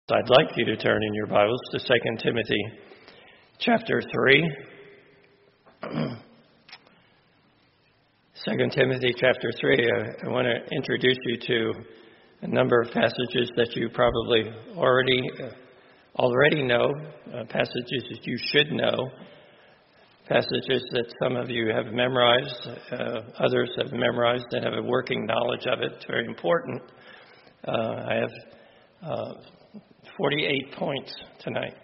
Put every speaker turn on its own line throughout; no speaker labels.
I'd like you to turn in your Bibles to 2 Timothy chapter 3. 2 Timothy chapter 3, I want to introduce you to a number of passages that you probably already know, passages that you should know, passages that some of you have memorized, others have memorized and have a working knowledge of it. It's very important. I have 48 points tonight.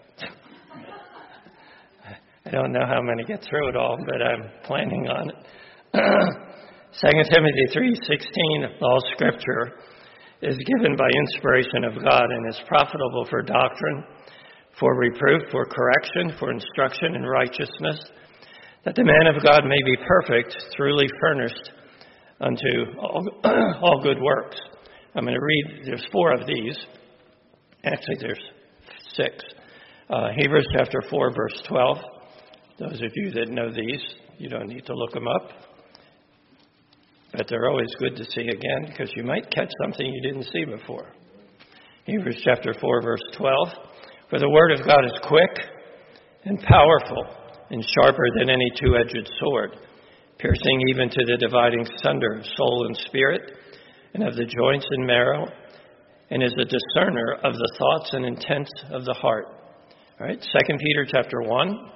I don't know how I'm going to get through it all, but I'm planning on it. 2 Timothy 3:16, all Scripture is given by inspiration of God and is profitable for doctrine, for reproof, for correction, for instruction in righteousness, that the man of God may be perfect, truly furnished unto all good works. I'm going to read, there's 4 of these. Actually, there's 6. Hebrews chapter 4, verse 12. Those of you that know these, you don't need to look them up. But they're always good to see again because you might catch something you didn't see before. Hebrews chapter 4, verse 12. For the word of God is quick and powerful and sharper than any two-edged sword, piercing even to the dividing sunder of soul and spirit and of the joints and marrow, and is a discerner of the thoughts and intents of the heart. All right, 2 Peter chapter 1.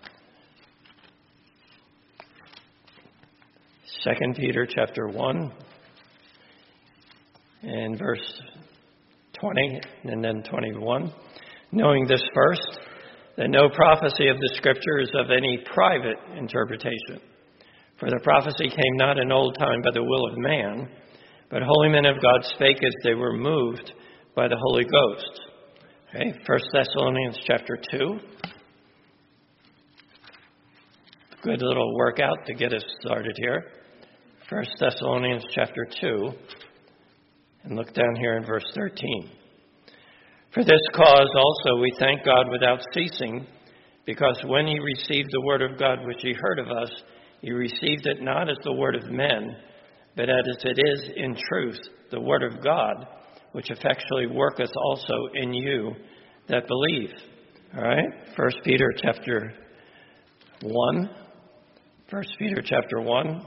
2 Peter chapter 1 and verse 20 and then 21. Knowing this first, that no prophecy of the Scripture is of any private interpretation. For the prophecy came not in old time by the will of man, but holy men of God spake as they were moved by the Holy Ghost. Okay, 1 Thessalonians chapter 2. Good little workout to get us started here. 1 Thessalonians chapter 2. And look down here in verse 13. For this cause also we thank God without ceasing, because when ye received the word of God which ye heard of us, ye received it not as the word of men, but as it is in truth the word of God, which effectually worketh also in you that believe. All right? 1 Peter chapter 1. 1 Peter chapter 1.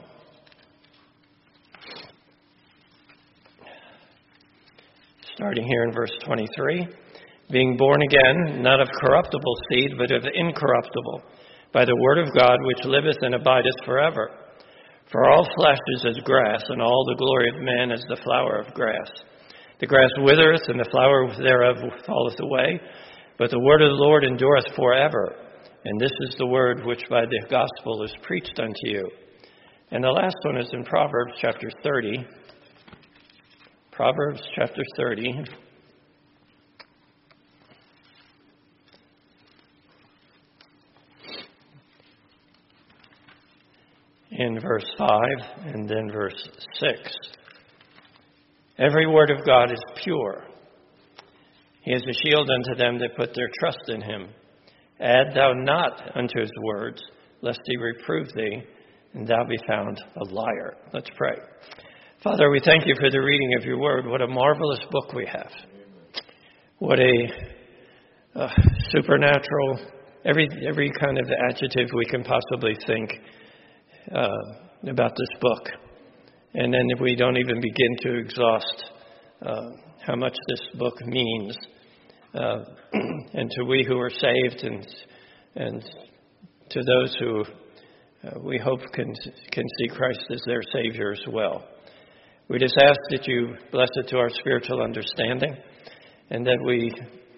Starting here in verse 23. Being born again, not of corruptible seed, but of incorruptible, by the word of God which liveth and abideth forever. For all flesh is as grass, and all the glory of man as the flower of grass. The grass withereth, and the flower thereof falleth away, but the word of the Lord endureth forever. And this is the word which by the gospel is preached unto you. And the last one is in Proverbs chapter 30. Proverbs chapter 30. In verse 5 and then verse 6. Every word of God is pure. He is a shield unto them that put their trust in him. Add thou not unto his words, lest he reprove thee, and thou be found a liar. Let's pray. Father, we thank you for the reading of your word. What a marvelous book we have. What a supernatural, every kind of adjective we can possibly think about this book. And then if we don't even begin to exhaust how much this book means, and to we who are saved and to those who we hope can see Christ as their Savior as well. We just ask that you bless it to our spiritual understanding, and that we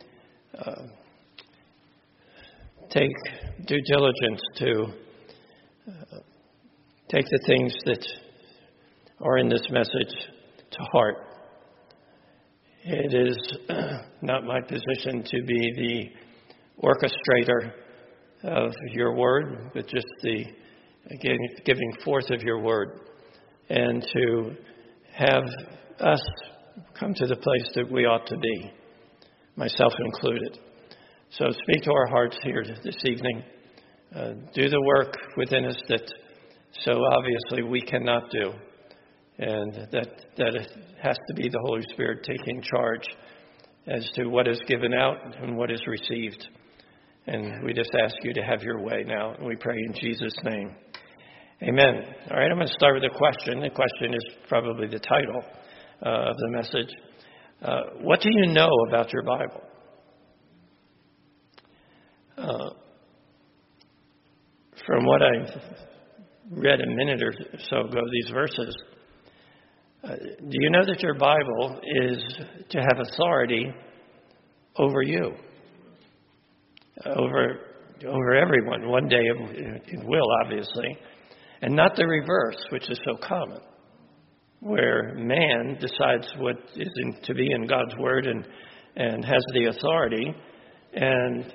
take due diligence to take the things that are in this message to heart. It is not my position to be the orchestrator of your word, but just the giving forth of your word, and to have us come to the place that we ought to be, myself included. So speak to our hearts here this evening. Do the work within us that so obviously we cannot do, and that it has to be the Holy Spirit taking charge as to what is given out and what is received. And we just ask you to have your way now. And we pray in Jesus' name. Amen. All right, I'm going to start with a question. The question is probably the title of the message. What do you know about your Bible? From what I read a minute or so ago, these verses, do you know that your Bible is to have authority over you? Over everyone. One day it will, obviously. And not the reverse, which is so common, where man decides what is to be in God's Word and has the authority and,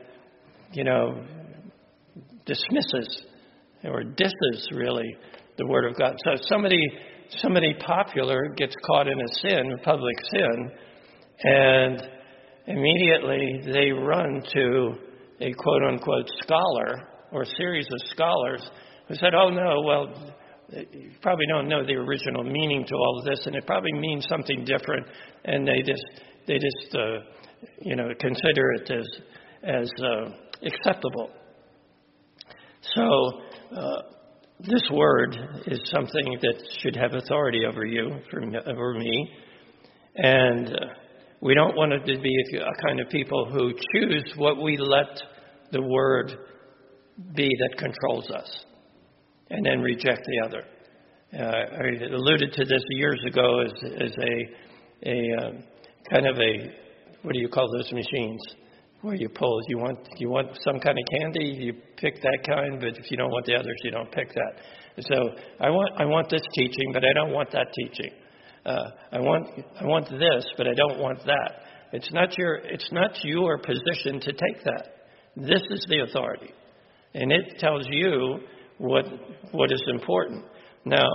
dismisses or disses, really, the Word of God. So somebody popular gets caught in a sin, a public sin, and immediately they run to a quote-unquote scholar or series of scholars who said, oh, no, well, you probably don't know the original meaning to all of this, and it probably means something different, and they just consider it as acceptable. So this word is something that should have authority over you, over me, and we don't want it to be a kind of people who choose what we let the word be that controls us, and then reject the other. I alluded to this years ago as a kind of a, what do you call those machines? Where you pull, you want some kind of candy, you pick that kind, but if you don't want the others, you don't pick that. So I want this teaching, but I don't want that teaching. I want this, but I don't want that. It's not your position to take that. This is the authority, and it tells you what is important. Now,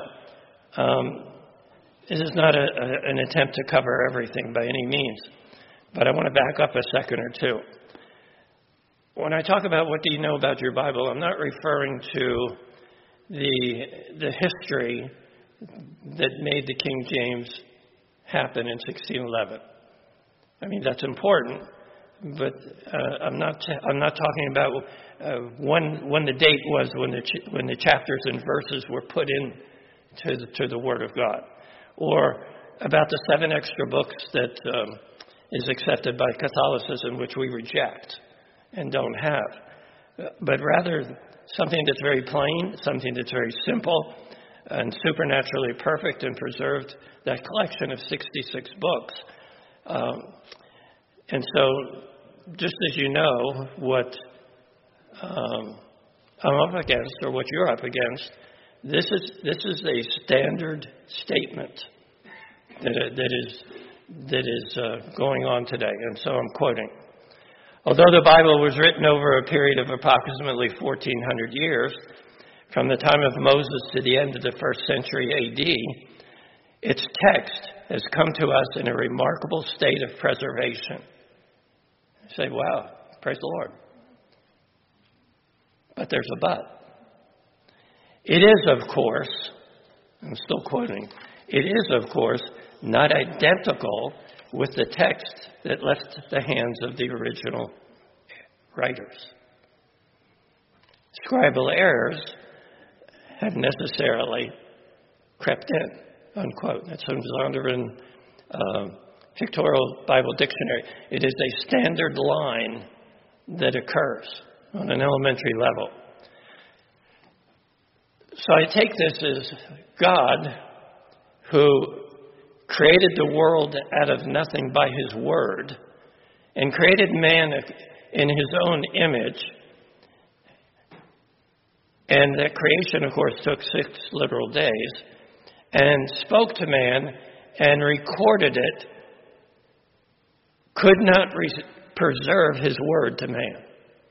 this is not an attempt to cover everything by any means, but I want to back up a second or two. When I talk about what do you know about your Bible, I'm not referring to the history that made the King James happen in 1611. I mean, that's important, but I'm not talking about when the date was when the chapters and verses were put in to the Word of God, or about the 7 extra books that is accepted by Catholicism, which we reject and don't have, but rather something that's very plain, something that's very simple and supernaturally perfect and preserved, that collection of 66 books. And so, just as you know what I'm up against, or what you're up against, this is a standard statement that is going on today. And so I'm quoting. Although the Bible was written over a period of approximately 1,400 years, from the time of Moses to the end of the 1st century A.D., its text has come to us in a remarkable state of preservation. You say, wow, praise the Lord. But there's a but. It is, of course, I'm still quoting, it is, of course, not identical with the text that left the hands of the original writers. Scribal errors have necessarily crept in, unquote. That's from Zondervan Pictorial Bible Dictionary. It is a standard line that occurs on an elementary level. So I take this as God, who created the world out of nothing by His Word, and created man in His own image. And that creation, of course, took 6 literal days, and spoke to man and recorded it, could not preserve His Word to man.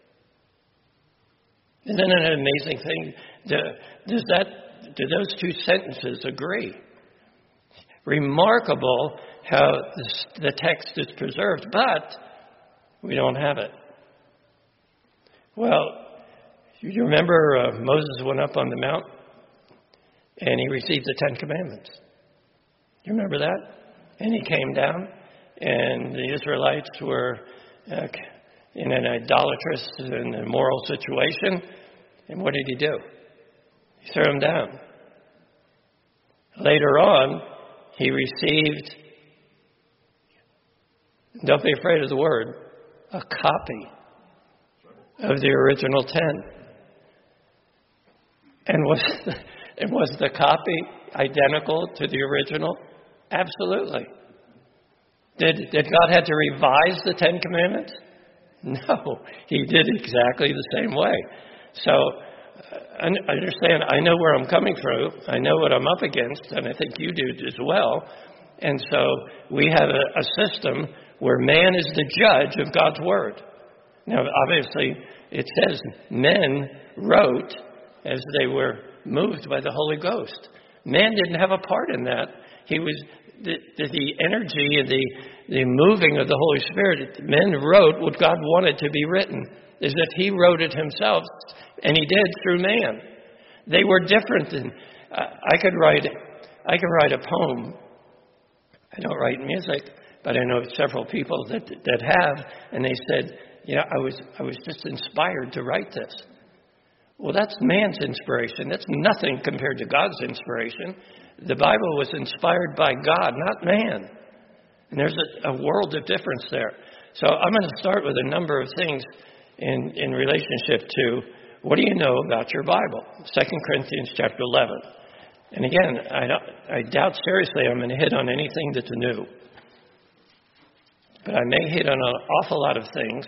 Isn't that an amazing thing? Do those 2 sentences agree? Remarkable how the text is preserved, but we don't have it. Well, you remember Moses went up on the mount and he received the 10 Commandments. You remember that? And he came down and the Israelites were in an idolatrous and immoral situation. And what did he do? He threw them down. Later on, he received, don't be afraid of the word, a copy of the original 10. And was the copy identical to the original? Absolutely. Did God have to revise the 10 Commandments? No, he did exactly the same way. So, understand, I know where I'm coming from. I know what I'm up against, and I think you do as well. And so we have a system where man is the judge of God's Word. Now, obviously, it says men wrote as they were moved by the Holy Ghost. Man didn't have a part in that. He was the energy and the moving of the Holy Spirit. Men wrote what God wanted to be written, as if he wrote it himself, and he did through man. They were different than I could write a poem. I don't write music, but I know several people that have, and they said, I was just inspired to write this. Well, that's man's inspiration. That's nothing compared to God's inspiration. The Bible was inspired by God, not man. And there's a world of difference there. So I'm going to start with a number of things in relationship to what do you know about your Bible? 2 Corinthians chapter 11. And again, I doubt seriously I'm going to hit on anything that's new. But I may hit on an awful lot of things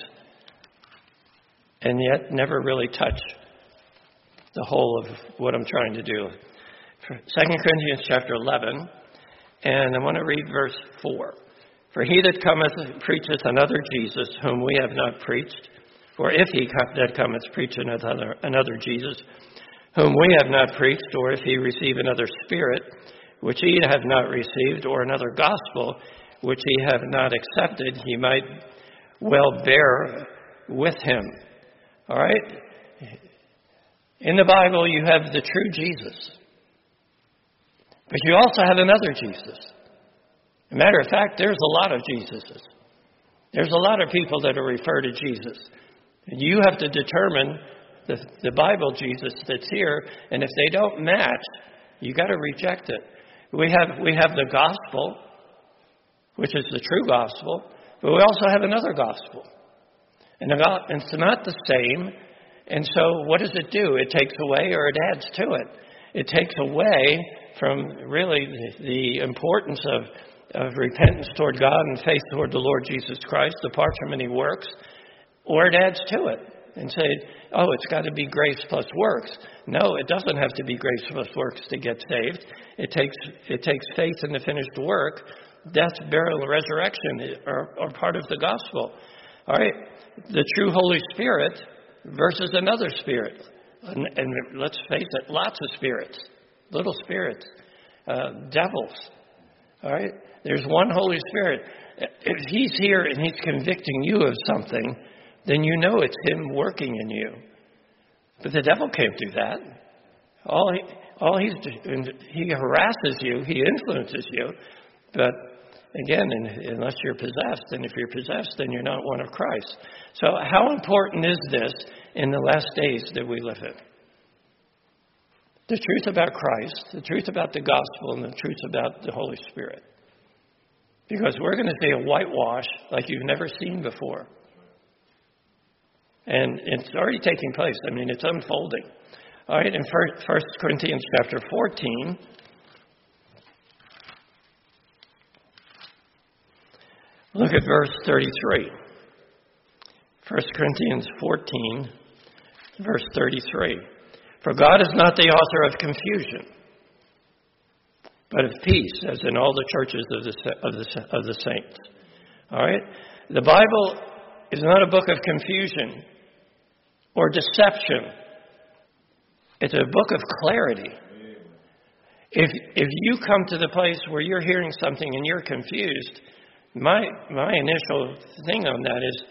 and yet never really touch the whole of what I'm trying to do. 2 Corinthians chapter 11, and I want to read verse 4. For he that cometh preacheth another Jesus, whom we have not preached. For if he that cometh preacheth another Jesus, whom we have not preached, or if he receive another spirit, which ye have not received, or another gospel, which ye have not accepted, he might well bear with him. All right? In the Bible, you have the true Jesus. But you also have another Jesus. As a matter of fact, there's a lot of Jesuses. There's a lot of people that are referred to Jesus. And you have to determine the Bible Jesus that's here, and if they don't match, you got to reject it. We have the gospel, which is the true gospel, but we also have another gospel. And it's not the same. And so what does it do? It takes away or it adds to it. It takes away from really the importance of repentance toward God and faith toward the Lord Jesus Christ, apart from any works, or it adds to it and say, oh, it's got to be grace plus works. No, it doesn't have to be grace plus works to get saved. It takes faith in the finished work. Death, burial, and resurrection are part of the gospel. All right? The true Holy Spirit versus another spirit. And let's face it, lots of spirits, little spirits, devils. All right? There's one Holy Spirit. If he's here and he's convicting you of something, then you know it's him working in you. But the devil can't do that. He harasses you, he influences you, but again, unless you're possessed, and if you're possessed, then you're not one of Christ. So how important is this in the last days that we live in? The truth about Christ, the truth about the gospel, and the truth about the Holy Spirit. Because we're going to see a whitewash like you've never seen before. And it's already taking place. I mean, it's unfolding. All right, in 1 Corinthians chapter 14, look at verse 33. 1 Corinthians 14, verse 33. For God is not the author of confusion, but of peace, as in all the churches of the saints. All right? The Bible is not a book of confusion or deception. It's a book of clarity. If you come to the place where you're hearing something and you're confused, my initial thing on that is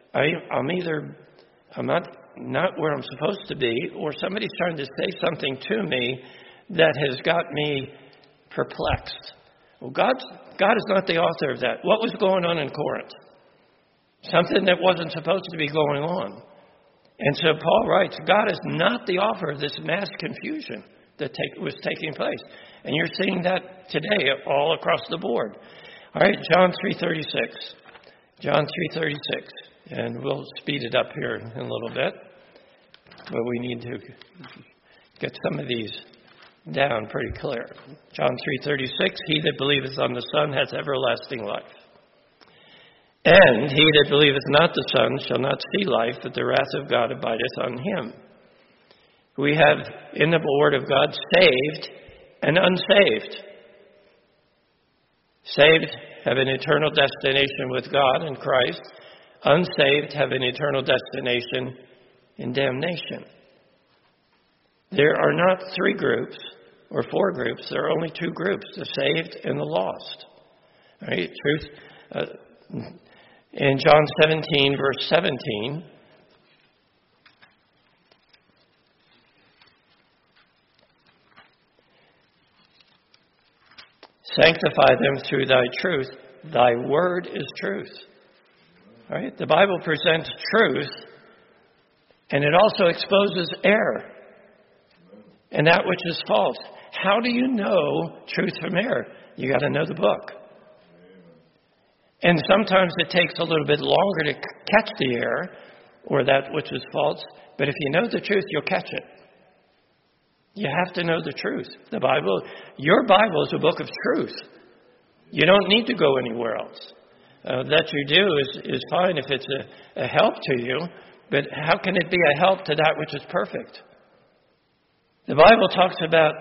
I'm not where I'm supposed to be, or somebody's trying to say something to me that has got me perplexed, Well, God is not the author of that. What was going on in Corinth? Something that wasn't supposed to be going on. And so Paul writes, God is not the author of this mass confusion that was taking place. And you're seeing that today all across the board. All right, John 3:36. John 3:36. And we'll speed it up here in a little bit. But we need to get some of these down pretty clear. John 3:36, he that believeth on the Son has everlasting life. And he that believeth not the Son shall not see life, but the wrath of God abideth on him. We have in the Word of God saved and unsaved. Saved have an eternal destination with God in Christ. Unsaved have an eternal destination in damnation. There are not 3 groups or 4 groups. There are only 2 groups, the saved and the lost. All right? Truth. In John 17, verse 17, sanctify them through thy truth. Thy word is truth. All right? The Bible presents truth, and it also exposes error and that which is false. How do you know truth from error? You got to know the book. And sometimes it takes a little bit longer to catch the error or that which is false. But if you know the truth, you'll catch it. You have to know the truth. The Bible, your Bible is a book of truth. You don't need to go anywhere else. That you do is fine if it's a help to you. But how can it be a help to that which is perfect? The Bible talks about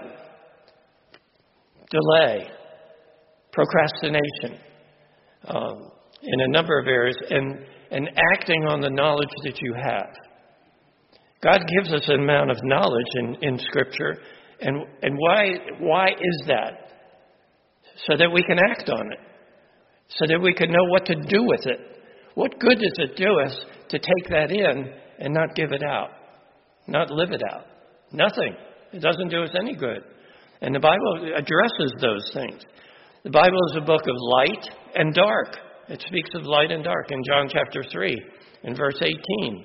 delay, procrastination, in a number of areas, and acting on the knowledge that you have. God gives us an amount of knowledge in Scripture, and why is that? So that we can act on it, so that we can know what to do with it. What good does it do us to take that in and not give it out, not live it out? Nothing. It doesn't do us any good. And the Bible addresses those things. The Bible is a book of light and dark. It speaks of light and dark in John chapter 3 in verse 18.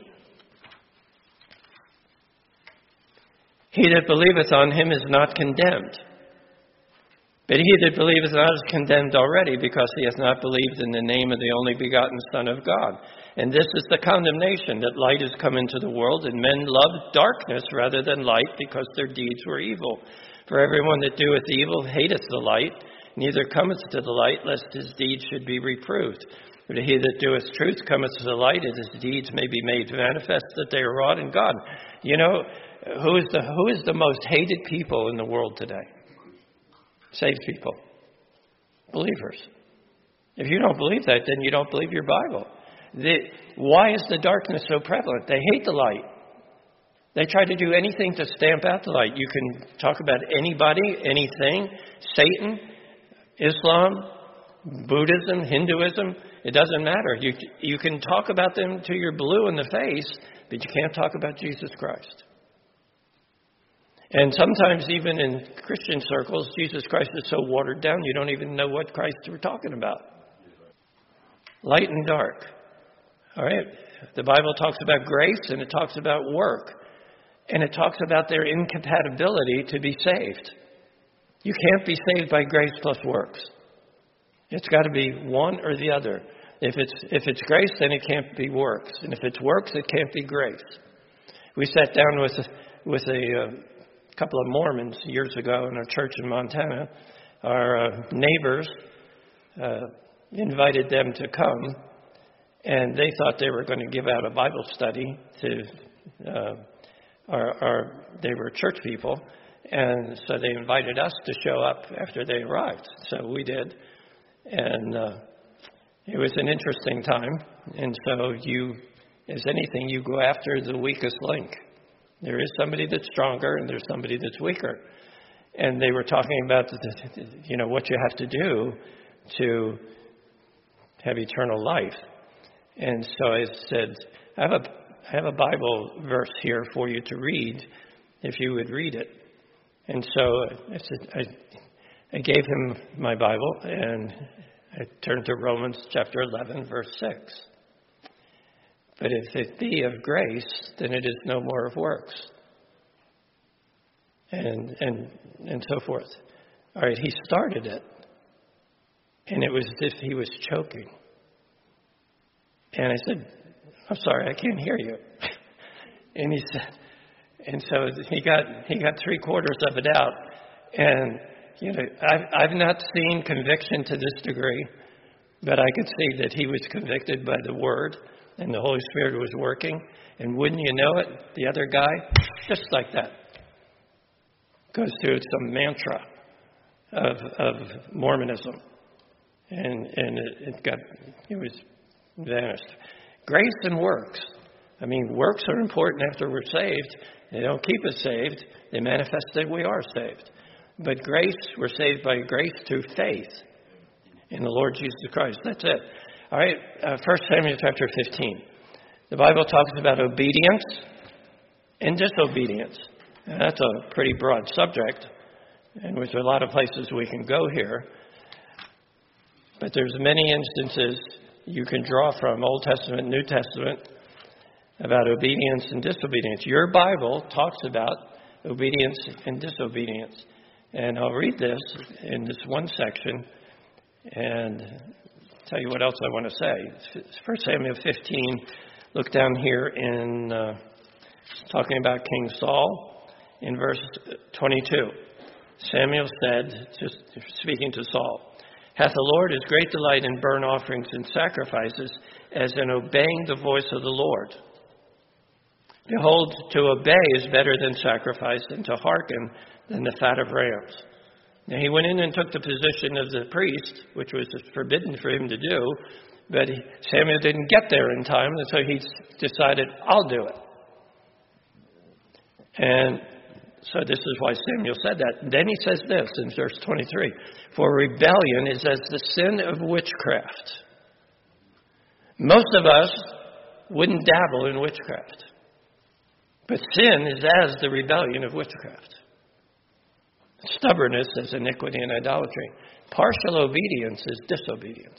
He that believeth on him is not condemned. But he that believeth not is condemned already, because he hath not believed in the name of the only begotten Son of God. And this is the condemnation, that light is come into the world, and men loved darkness rather than light, because their deeds were evil. For everyone that doeth evil hateth the light, neither cometh to the light, lest his deeds should be reproved. But he that doeth truth cometh to the light, that his deeds may be made manifest, that they are wrought in God. You know, who is the most hated people in the world today? Saved people. Believers. If you don't believe that, then you don't believe your Bible. Why is the darkness so prevalent? They hate the light. They try to do anything to stamp out the light. You can talk about anybody, anything, Satan, Islam, Buddhism, Hinduism. It doesn't matter. You can talk about them till you're blue in the face, but you can't talk about Jesus Christ. And sometimes even in Christian circles, Jesus Christ is so watered down you don't even know what Christ we're talking about. Light and dark. All right? The Bible talks about grace, and it talks about work. And it talks about their incompatibility to be saved. You can't be saved by grace plus works. It's got to be one or the other. If it's grace, then it can't be works. And if it's works, it can't be grace. We sat down with a couple of Mormons years ago in a church in Montana. Our neighbors invited them to come, and they thought they were going to give out a Bible study to they were church people, and so they invited us to show up after they arrived. So we did, and it was an interesting time. And so as anything, you go after the weakest link. There is somebody that's stronger, and there's somebody that's weaker. And they were talking about what you have to do to have eternal life. And so I said, I have a Bible verse here for you to read, if you would read it. And so I said, I gave him my Bible, and I turned to Romans chapter 11, verse 6. But if it be of grace, then it is no more of works. And so forth. All right, he started it. And it was as if he was choking. And I said, I'm sorry, I can't hear you. And he said, and so he got 3/4 of it out. And, you know, I've not seen conviction to this degree, but I could see that he was convicted by the Word, and the Holy Spirit was working. And wouldn't you know it, the other guy, just like that, goes through some mantra of Mormonism. And it was vanished. Grace and works. I mean, works are important after we're saved. They don't keep us saved. They manifest that we are saved. But grace, we're saved by grace through faith in the Lord Jesus Christ. That's it. All right, 1 Samuel chapter 15. The Bible talks about obedience and disobedience. And that's a pretty broad subject, and there's a lot of places we can go here. But there's many instances you can draw from, Old Testament, New Testament, about obedience and disobedience. Your Bible talks about obedience and disobedience. And I'll read this in this one section and tell you what else I want to say. 1 Samuel 15, look down here in talking about King Saul in verse 22. Samuel said, just speaking to Saul, hath the Lord his great delight in burnt offerings and sacrifices, as in obeying the voice of the Lord. Behold, to obey is better than sacrifice, and to hearken than the fat of rams. Now he went in and took the position of the priest, which was forbidden for him to do, but Samuel didn't get there in time, and so he decided, I'll do it. And so this is why Samuel said that. And then he says this in verse 23, for rebellion is as the sin of witchcraft. Most of us wouldn't dabble in witchcraft. But sin is as the rebellion of witchcraft. Stubbornness is iniquity and idolatry. Partial obedience is disobedience.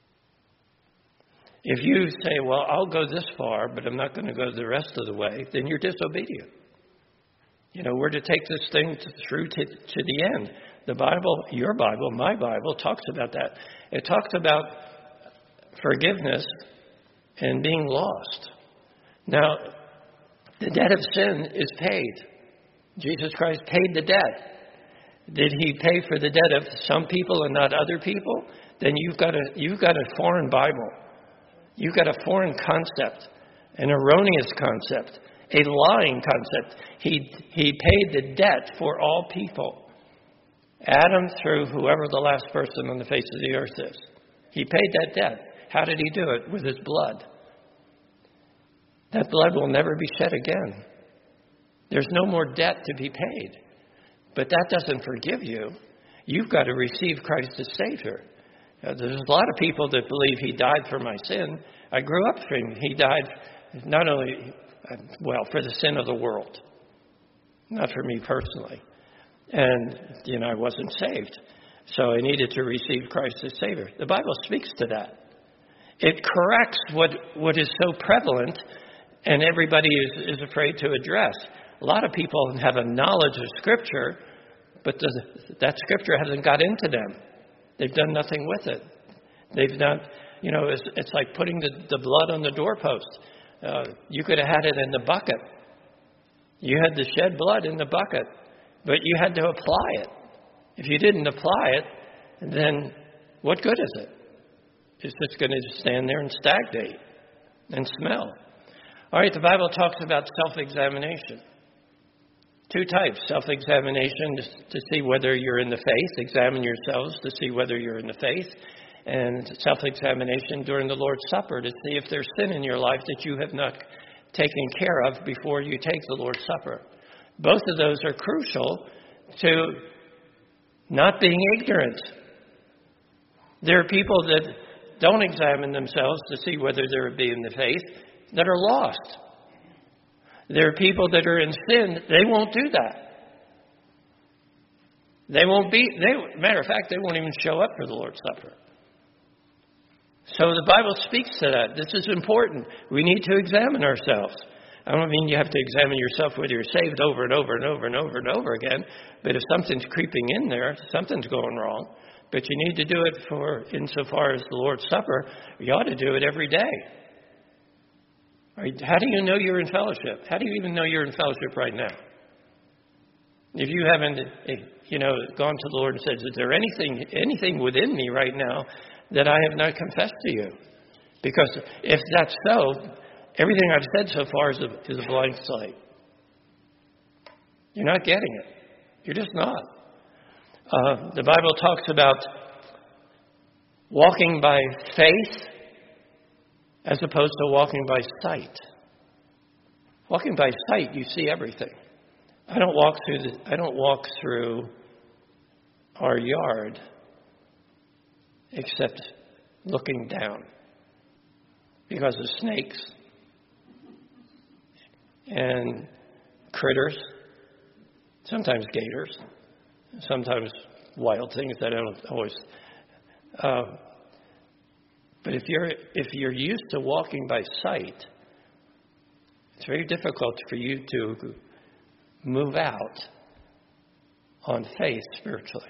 If you say, well, I'll go this far, but I'm not going to go the rest of the way, then you're disobedient. You know, we're to take this thing through to the end. The Bible, your Bible, my Bible, talks about that. It talks about forgiveness and being lost. Now, the debt of sin is paid. Jesus Christ paid the debt. Did he pay for the debt of some people and not other people? Then you've got a foreign Bible. You've got a foreign concept, an erroneous concept, a lying concept. He paid the debt for all people. Adam through whoever the last person on the face of the earth is. He paid that debt. How did he do it? With his blood. That blood will never be shed again. There's no more debt to be paid. But that doesn't forgive you. You've got to receive Christ as Savior. There's a lot of people that believe he died for my sin. I grew up thinking he died not only, for the sin of the world, not for me personally. And, I wasn't saved. So I needed to receive Christ as Savior. The Bible speaks to that. It corrects what is so prevalent and everybody is afraid to address. A lot of people have a knowledge of Scripture, but that Scripture hasn't got into them. They've done nothing with it. They've not, it's like putting the blood on the doorpost. You could have had it in the bucket. You had the shed blood in the bucket, but you had to apply it. If you didn't apply it, then what good is it? It's just going to stand there and stagnate and smell. All right, the Bible talks about self-examination. 2 types, self-examination to see whether you're in the faith. Examine yourselves to see whether you're in the faith. And self-examination during the Lord's Supper to see if there's sin in your life that you have not taken care of before you take the Lord's Supper. Both of those are crucial to not being ignorant. There are people that don't examine themselves to see whether they're in the faith that are lost. There are people that are in sin. They won't do that. Matter of fact, they won't even show up for the Lord's Supper. So the Bible speaks to that. This is important. We need to examine ourselves. I don't mean you have to examine yourself whether you're saved over and over and over and over and over again. But if something's creeping in there, something's going wrong. But you need to do it insofar as the Lord's Supper. You ought to do it every day. Right? How do you know you're in fellowship? How do you even know you're in fellowship right now? If you haven't, gone to the Lord and said, "Is there anything within me right now that I have not confessed to you?" Because if that's so, everything I've said so far is a blank slate. You're not getting it. You're just not. The Bible talks about walking by faith as opposed to walking by sight. Walking by sight, you see everything. I don't walk through our yard except looking down because of snakes and critters, sometimes gators, sometimes wild things that I don't always. But if you're used to walking by sight, it's very difficult for you to move out on faith spiritually.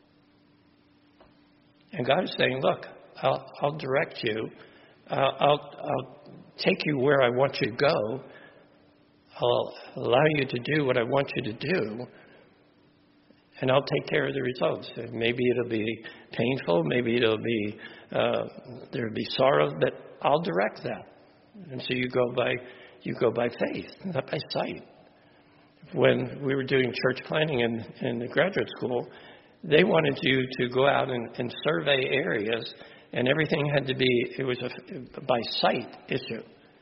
And God is saying, "Look, I'll direct you. I'll take you where I want you to go. I'll allow you to do what I want you to do. And I'll take care of the results. Maybe it'll be painful. Maybe there'll be sorrow, but I'll direct that." And so you go by faith, not by sight. When we were doing church planning in the graduate school, they wanted you to go out and survey areas, and everything had to be. It was a by sight issue.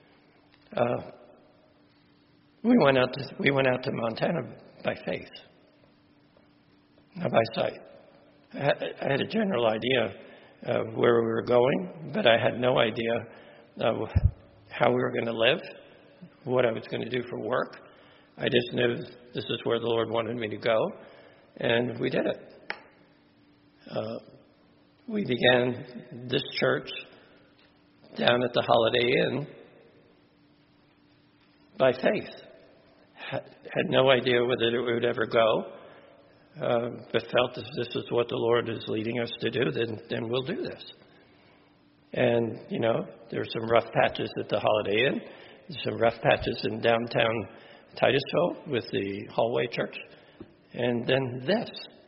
We went out to Montana by faith. Not by sight. I had a general idea of where we were going, but I had no idea of how we were going to live, what I was going to do for work. I just knew this is where the Lord wanted me to go, and we did it. We began this church down at the Holiday Inn by faith. Had no idea whether it would ever go. But felt that this is what the Lord is leading us to do, then we'll do this. And, there were some rough patches at the Holiday Inn, some rough patches in downtown Titusville with the Hallway Church, and then this,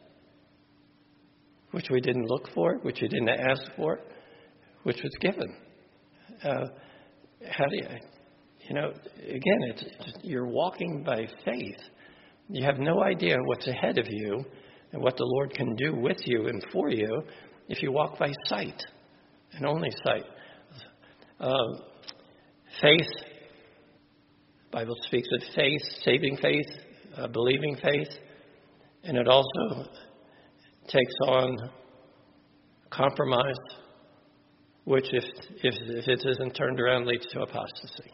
which we didn't look for, which we didn't ask for, which was given. How do you, again, you're walking by faith. You have no idea what's ahead of you and what the Lord can do with you and for you if you walk by sight and only sight. Faith, the Bible speaks of faith, saving faith, believing faith, and it also takes on compromise, which if it isn't turned around leads to apostasy.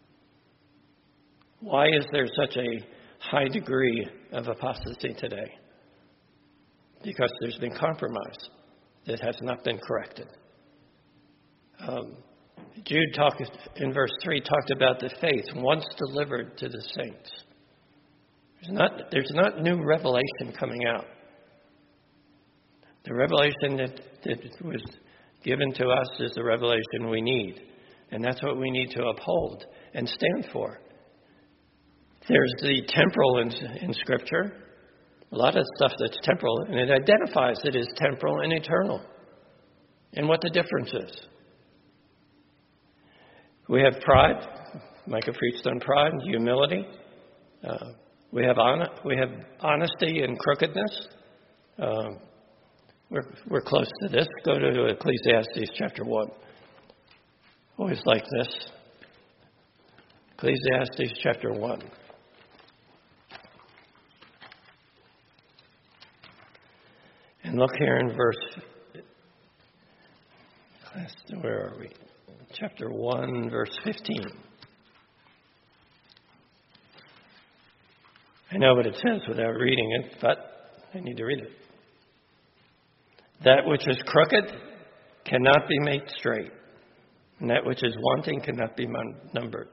Why is there such a high degree of apostasy today? Because there's been compromise that has not been corrected. Jude in verse 3 talked about the faith once delivered to the saints. There's not new revelation coming out. The revelation that was given to us is the revelation we need. And that's what we need to uphold and stand for. There's the temporal in Scripture, a lot of stuff that's temporal, and it identifies it as temporal and eternal, and what the difference is. We have pride. Micah preached on pride and humility. We have honesty and crookedness. We're close to this. Go to Ecclesiastes chapter 1. Always like this. Ecclesiastes chapter 1. And look here in where are we? Chapter 1, verse 15. I know what it says without reading it, but I need to read it. That which is crooked cannot be made straight, and that which is wanting cannot be numbered.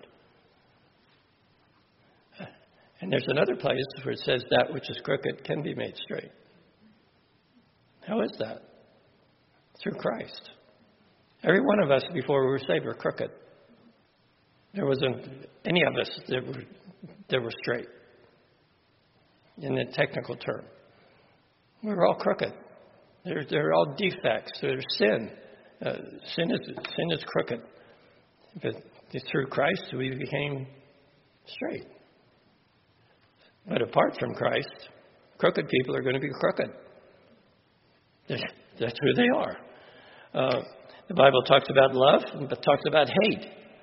And there's another place where it says that which is crooked can be made straight. How is that? Through Christ. Every one of us before we were saved were crooked. There wasn't any of us that were straight. In the technical term, we were all crooked. They're all defects. There's sin. Sin is crooked. But through Christ, we became straight. But apart from Christ, crooked people are going to be crooked. That's who they are. The Bible talks about love, but talks about hate.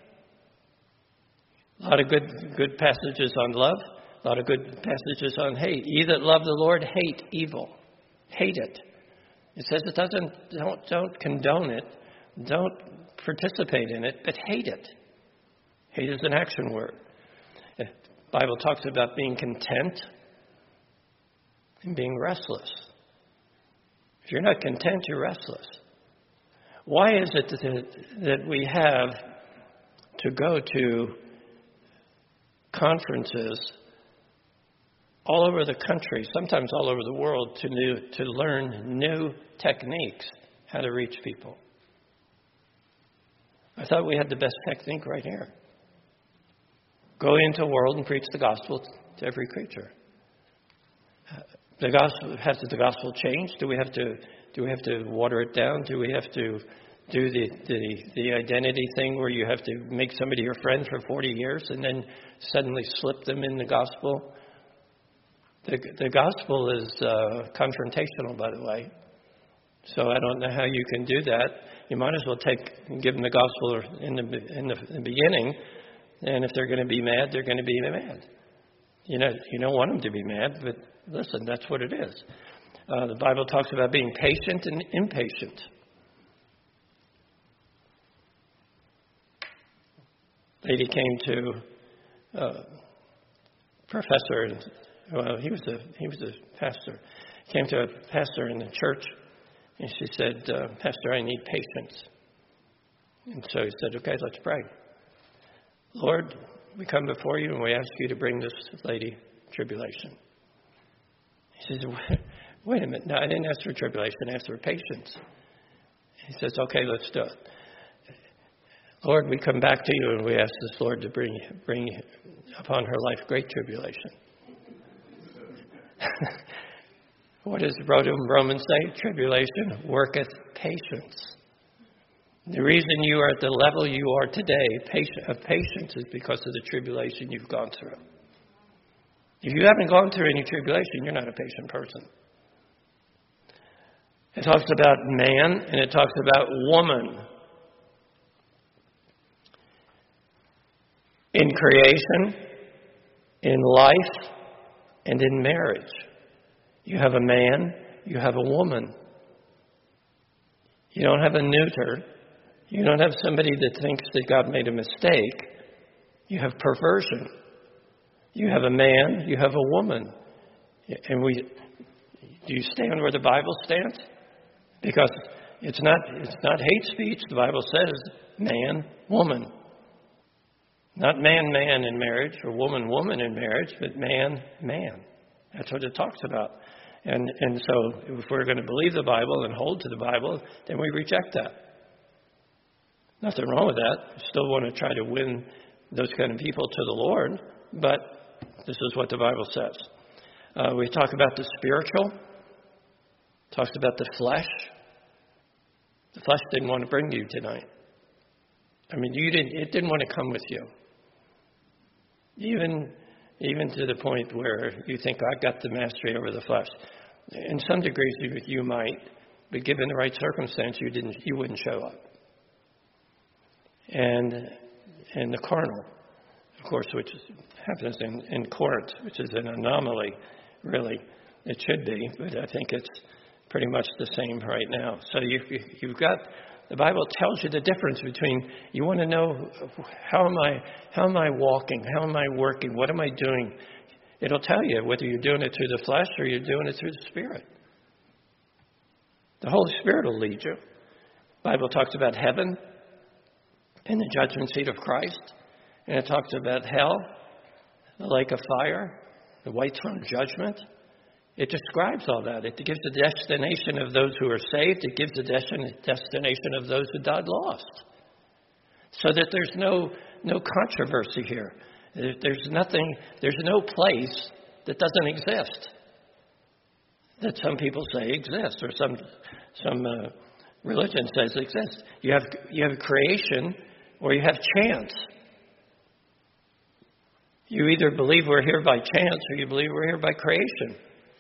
A lot of good passages on love, a lot of good passages on hate. Ye that love the Lord, hate evil. Hate it. It says it don't condone it, don't participate in it, but hate it. Hate is an action word. The Bible talks about being content and being restless. If you're not content, you're restless. Why is it that we have to go to conferences all over the country, sometimes all over the world, to learn new techniques how to reach people? I thought we had the best technique right here. Go into the world and preach the gospel to every creature. Has the gospel changed? Do we have to water it down? Do we have to do the identity thing where you have to make somebody your friend for 40 years and then suddenly slip them in the gospel? The gospel is confrontational, by the way. So I don't know how you can do that. You might as well give them the gospel in the beginning, and if they're going to be mad, they're going to be mad. You don't want them to be mad, but listen, that's what it is. The Bible talks about being patient and impatient. Lady came to professor. Well, he was a pastor. Came to a pastor in the church, and she said, "Pastor, I need patience." And so he said, "Okay, let's pray. Lord, we come before you and we ask you to bring this lady tribulation." He says, "Wait a minute. No, I didn't ask for tribulation. I asked for patience." He says, "Okay, let's do it. Lord, we come back to you and we ask this Lord to bring upon her life great tribulation." What does Romans say? Tribulation worketh patience. The reason you are at the level you are today of patience is because of the tribulation you've gone through. If you haven't gone through any tribulation, you're not a patient person. It talks about man and it talks about woman. In creation, in life, and in marriage. You have a man, you have a woman. You don't have a neuter. You don't have somebody that thinks that God made a mistake. You have perversion. You have a man, you have a woman. And do you stand where the Bible stands? Because it's not hate speech. The Bible says man, woman. Not man in marriage or woman in marriage, but man. That's what it talks about. And so if we're going to believe the Bible and hold to the Bible, then we reject that. Nothing wrong with that. We still want to try to win those kind of people to the Lord, but this is what the Bible says. We talk about the spiritual, talks about the flesh. The flesh didn't want to bring you tonight. I mean, it didn't want to come with you. Even to the point where you think, I've got the mastery over the flesh. In some degrees, you might, but given the right circumstance, you wouldn't show up. And the carnal, of course, which happens in Corinth, which is an anomaly, really. It should be, but I think it's pretty much the same right now. So you've got, the Bible tells you the difference between, you want to know, how am I walking? How am I working? What am I doing? It'll tell you whether you're doing it through the flesh or you're doing it through the Spirit. The Holy Spirit will lead you. The Bible talks about heaven and the judgment seat of Christ. And it talks about hell, the lake of fire, the white throne judgment. It describes all that. It gives the destination of those who are saved. It gives the destination of those who died lost. So that there's no controversy here. There's no place that doesn't exist, that some people say exists, or some religion says exists. You have creation or you have chance. You either believe we're here by chance or you believe we're here by creation.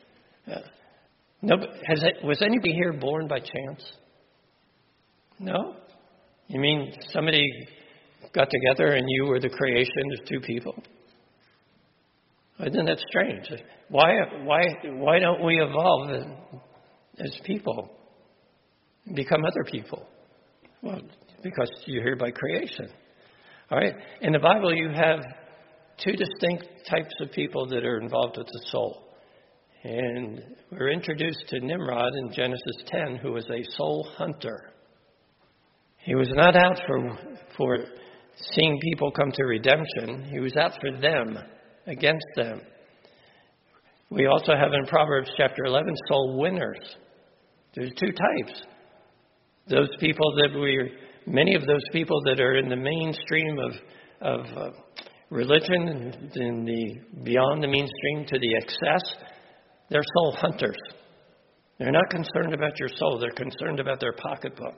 Was anybody here born by chance? No? You mean somebody got together and you were the creation of two people? Isn't that strange? Why don't we evolve as people and become other people? Well, because you're here by creation. All right? In the Bible, you have two distinct types of people that are involved with the soul. And we're introduced to Nimrod in Genesis 10, who was a soul hunter. He was not out for seeing people come to redemption. He was out for them, against them. We also have in Proverbs chapter 11 soul winners. There's two types. Those people many of those people that are in the mainstream of religion, beyond the mainstream to the excess, they're soul hunters. They're not concerned about your soul. They're concerned about their pocketbook.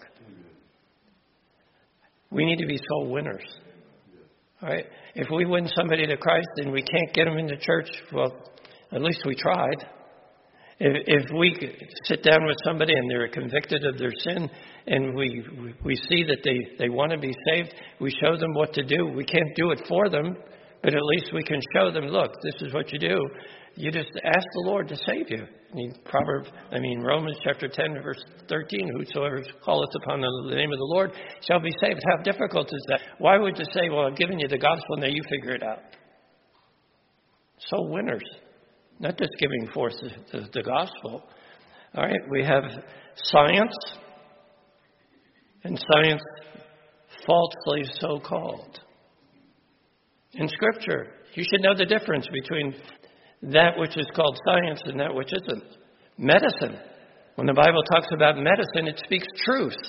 We need to be soul winners. All right? If we win somebody to Christ and we can't get them into church, well, at least we tried. If we sit down with somebody and they're convicted of their sin and we see that they want to be saved, we show them what to do. We can't do it for them, but at least we can show them, look, this is what you do. You just ask the Lord to save you. Romans chapter 10, verse 13, whosoever calleth upon the name of the Lord shall be saved. How difficult is that? Why would you say, well, I've given you the gospel, now you figure it out? Soul winners. Not just giving forth the gospel. All right, we have science, and science falsely so called. In Scripture, you should know the difference between that which is called science and that which isn't. Medicine. When the Bible talks about medicine, it speaks truth.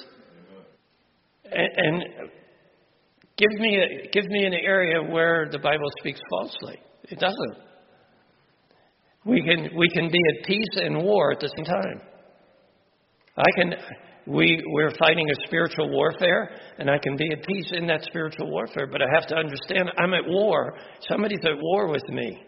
And give me an area where the Bible speaks falsely. It doesn't. We can be at peace and war at the same time. We're fighting a spiritual warfare, and I can be at peace in that spiritual warfare, but I have to understand I'm at war. Somebody's at war with me.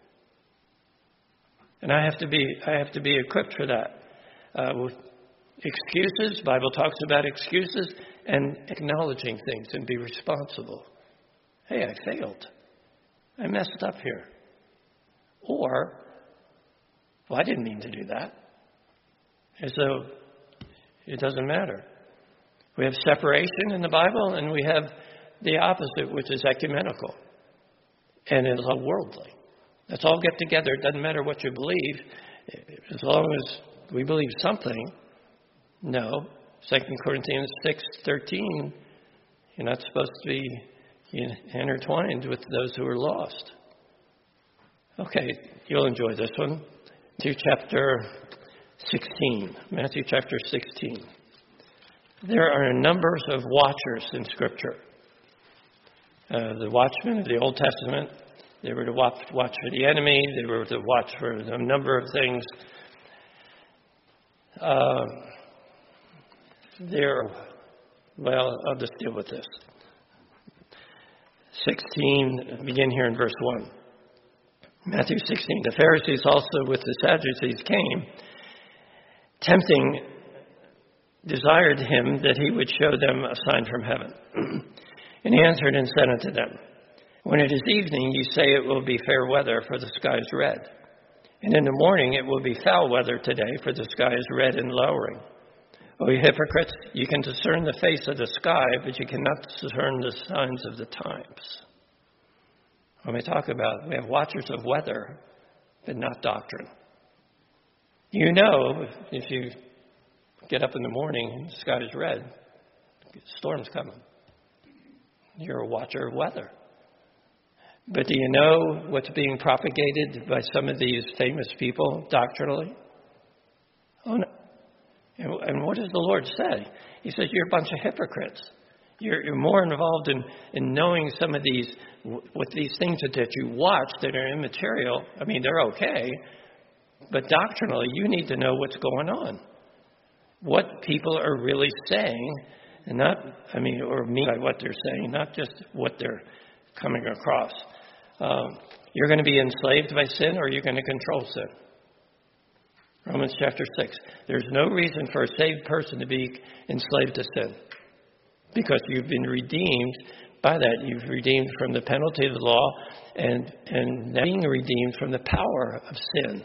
And I have to be equipped for that. With excuses, the Bible talks about excuses and acknowledging things and be responsible. Hey, I failed. I messed up here. Or, well, I didn't mean to do that. As though it doesn't matter. We have separation in the Bible, and we have the opposite, which is ecumenical. And it's all worldly. Let's all get together. It doesn't matter what you believe. As long as we believe something. No. 2 Corinthians 6:13, you're not supposed to be intertwined with those who are lost. Okay, you'll enjoy this one. Matthew chapter 16. Matthew chapter 16. There are numbers of watchers in Scripture. The watchmen of the Old Testament, they were to watch for the enemy. They were to watch for a number of things. I'll just deal with this. 16, begin here in verse 1. Matthew 16. The Pharisees also with the Sadducees came, tempting, desired him that he would show them a sign from heaven. And he answered and said unto them, when it is evening, ye say it will be fair weather, for the sky is red. And in the morning it will be foul weather today, for the sky is red and lowering. O ye hypocrites, you can discern the face of the sky, but you cannot discern the signs of the times. When we talk about, we have watchers of weather, but not doctrine. You know, if you get up in the morning and the sky is red, storm's coming. You're a watcher of weather. But do you know what's being propagated by some of these famous people doctrinally? Oh, no. And what does the Lord say? He says, you're a bunch of hypocrites. You're more involved in knowing some of these, with these things that you watch that are immaterial. I mean, they're okay. But doctrinally, you need to know what's going on. What people are really saying, and not, or mean by what they're saying, not just what they're coming across. You're going to be enslaved by sin, or you're going to control sin. Romans chapter 6. There's no reason for a saved person to be enslaved to sin. Because you've been redeemed by that. You've redeemed from the penalty of the law and being redeemed from the power of sin.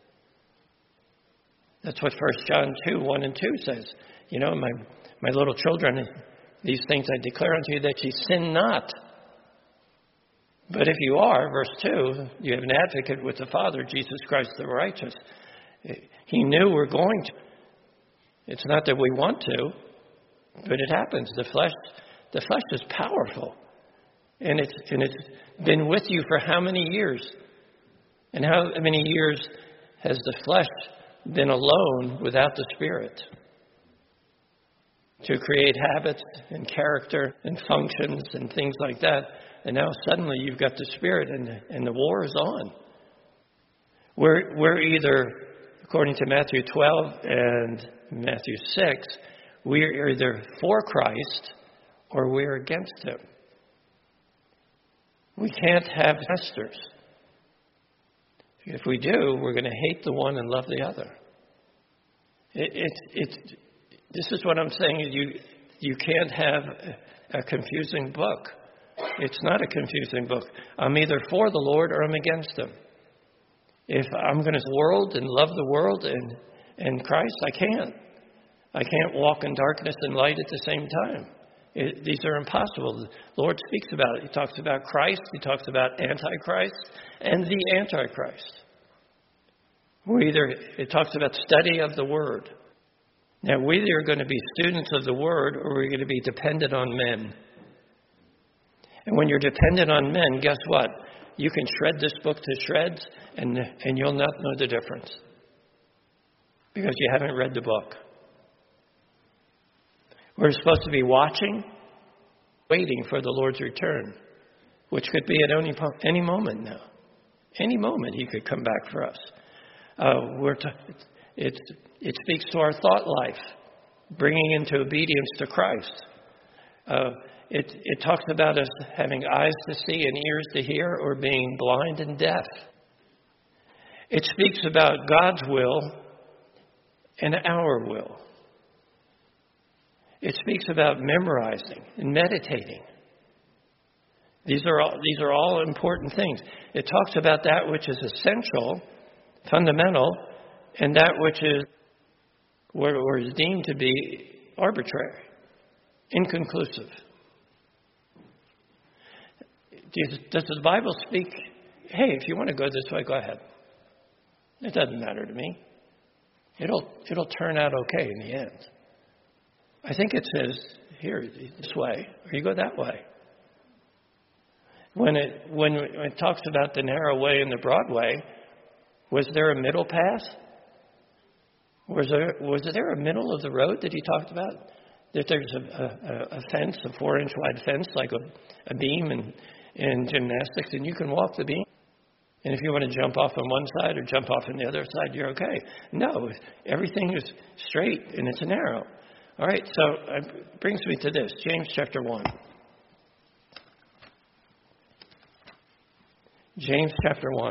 That's what 1 John 2, 1 and 2 says. You know, my little children, these things I declare unto you that ye sin not. But if you are, verse 2, you have an advocate with the Father, Jesus Christ the righteous. He knew we're going to. It's not that we want to, but it happens. The flesh is powerful. And it's been with you for how many years? And how many years has the flesh been alone without the Spirit? To create habits and character and functions and things like that. And now suddenly you've got the Spirit and the war is on. We're either, according to Matthew 12 and Matthew 6, we're either for Christ or we're against Him. We can't have masters. If we do, we're going to hate the one and love the other. This is what I'm saying. You can't have a confusing book. It's not a confusing book. I'm either for the Lord or I'm against Him. If I'm going to the world and love the world and Christ, I can't. I can't walk in darkness and light at the same time. These are impossible. The Lord speaks about it. He talks about Christ. He talks about Antichrist and the Antichrist. It talks about study of the Word. Now, we either are going to be students of the Word or we're going to be dependent on men. And when you're dependent on men, guess what? You can shred this book to shreds and you'll not know the difference. Because you haven't read the book. We're supposed to be watching, waiting for the Lord's return, which could be at any moment now. Any moment He could come back for us. It speaks to our thought life, bringing into obedience to Christ. It talks about us having eyes to see and ears to hear, or being blind and deaf. It speaks about God's will and our will. It speaks about memorizing and meditating. These are all important things. It talks about that which is essential, fundamental, and that which is or is deemed to be arbitrary, inconclusive. Does the Bible speak, hey, if you want to go this way, go ahead. It doesn't matter to me. It'll turn out okay in the end. I think it says, here, this way, or you go that way. When it talks about the narrow way and the broad way, was there a middle path? Was there a middle of the road that he talked about? That there's a fence, a 4-inch wide fence, like a beam in gymnastics, and you can walk the beam. And if you want to jump off on one side or jump off on the other side, you're okay. No, everything is straight and it's narrow. All right, so it brings me to this, James chapter 1. James chapter 1.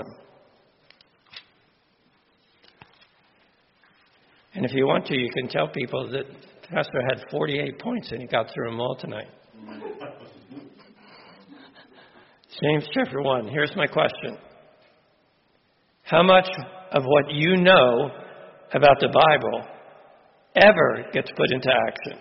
And if you want to, you can tell people that the pastor had 48 points and he got through them all tonight. James chapter 1. Here's my question. How much of what you know about the Bible ever gets put into action?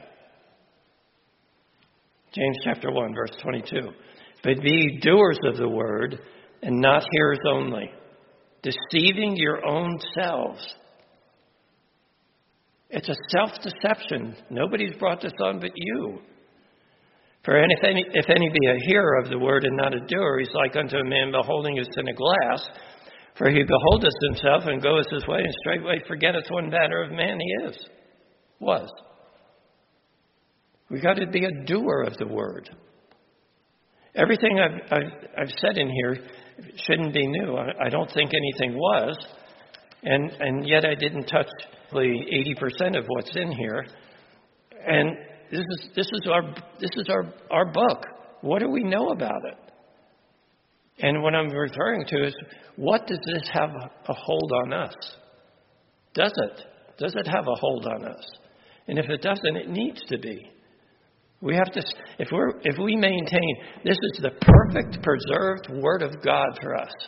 James chapter 1, verse 22. But be doers of the word and not hearers only, deceiving your own selves. It's a self-deception. Nobody's brought this on but you. For if any be a hearer of the word and not a doer, he's like unto a man beholding us in a glass. For he beholdeth himself and goeth his way, and straightway forgetteth what manner of man he was. We've got to be a doer of the word. Everything I've said in here shouldn't be new. I don't think anything was, and yet I didn't touch the 80% of what's in here. And this is our book. What do we know about it? And what I'm referring to is, what does this have a hold on us? Does it? Does it have a hold on us? And if it doesn't, it needs to be. We have to, if we maintain this is the perfect preserved Word of God for us,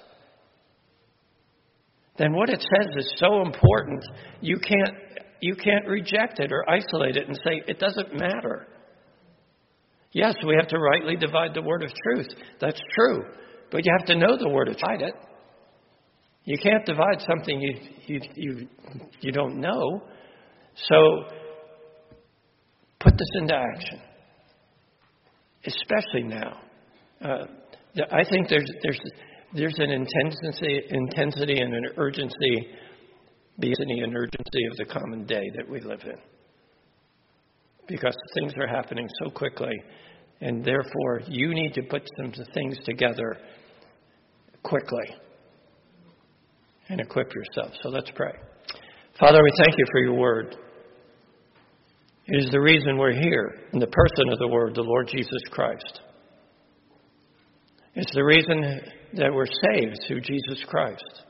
then what it says is so important, you can't reject it or isolate it and say it doesn't matter. Yes, we have to rightly divide the word of truth. That's true. But you have to know the word to divide it. You can't divide something you don't know. So put this into action, especially now. I think there's an intensity and an urgency, and urgency of the common day that we live in, because things are happening so quickly, and therefore you need to put some things together quickly and equip yourself. So let's pray. Father, we thank you for your word. It is the reason we're here, in the person of the word, the Lord Jesus Christ. It's the reason that we're saved through Jesus Christ.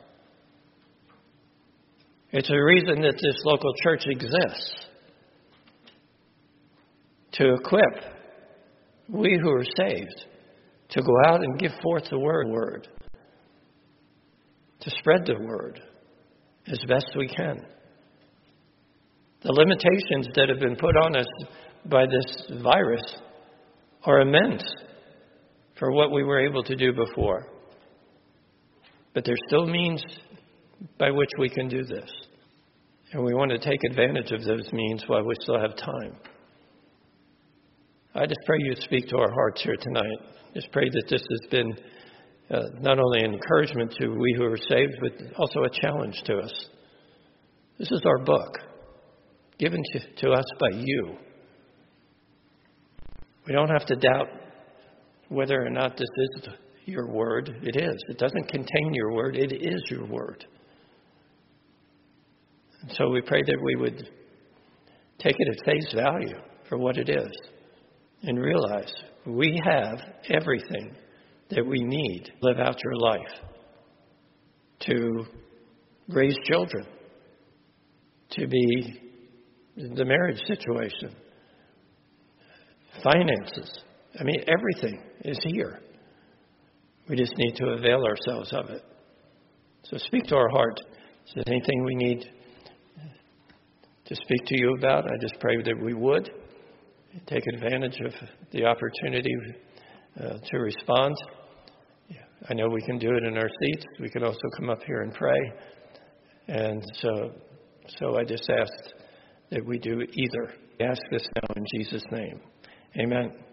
It's the reason that this local church exists, to equip we who are saved to go out and give forth the word, to spread the word as best we can. The limitations that have been put on us by this virus are immense for what we were able to do before. But there's still means by which we can do this. And we want to take advantage of those means while we still have time. I just pray you speak to our hearts here tonight. Just pray that this has been not only an encouragement to we who are saved, but also a challenge to us. This is our book, given to us by you. We don't have to doubt whether or not this is your word. It is. It doesn't contain your word. It is your word. And so we pray that we would take it at face value for what it is and realize we have everything that we need to live out your life, to raise children, to be the marriage situation, finances. I mean, everything is here. We just need to avail ourselves of it. So speak to our heart. Is there anything we need to speak to you about? I just pray that we would take advantage of the opportunity to respond. I know we can do it in our seats. We can also come up here and pray. And so I just ask that we do either. I ask this now in Jesus' name. Amen.